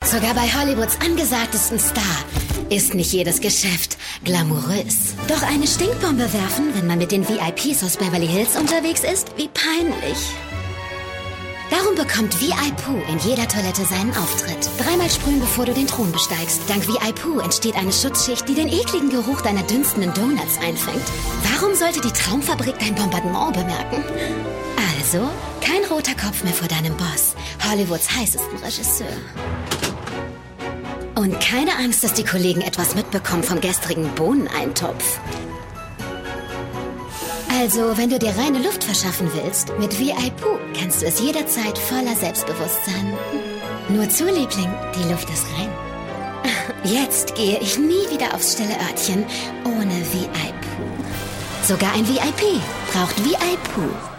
Sogar bei Hollywoods angesagtesten Star ist nicht jedes Geschäft glamourös. Doch eine Stinkbombe werfen, wenn man mit den VIPs aus Beverly Hills unterwegs ist? Wie peinlich. Darum bekommt VI-Poo in jeder Toilette seinen Auftritt. 3-mal sprühen, bevor du den Thron besteigst. Dank VI-Poo entsteht eine Schutzschicht, die den ekligen Geruch deiner dünstenden Donuts einfängt. Warum sollte die Traumfabrik dein Bombardement bemerken? Also, kein roter Kopf mehr vor deinem Boss, Hollywoods heißesten Regisseur. Und keine Angst, dass die Kollegen etwas mitbekommen vom gestrigen Bohneneintopf. Also, wenn du dir reine Luft verschaffen willst, mit VI-Poo kannst du es jederzeit voller Selbstbewusstsein. Nur zu, Liebling, die Luft ist rein. Jetzt gehe ich nie wieder aufs stille Örtchen ohne VI-Poo. Sogar ein VIP braucht VI-Poo.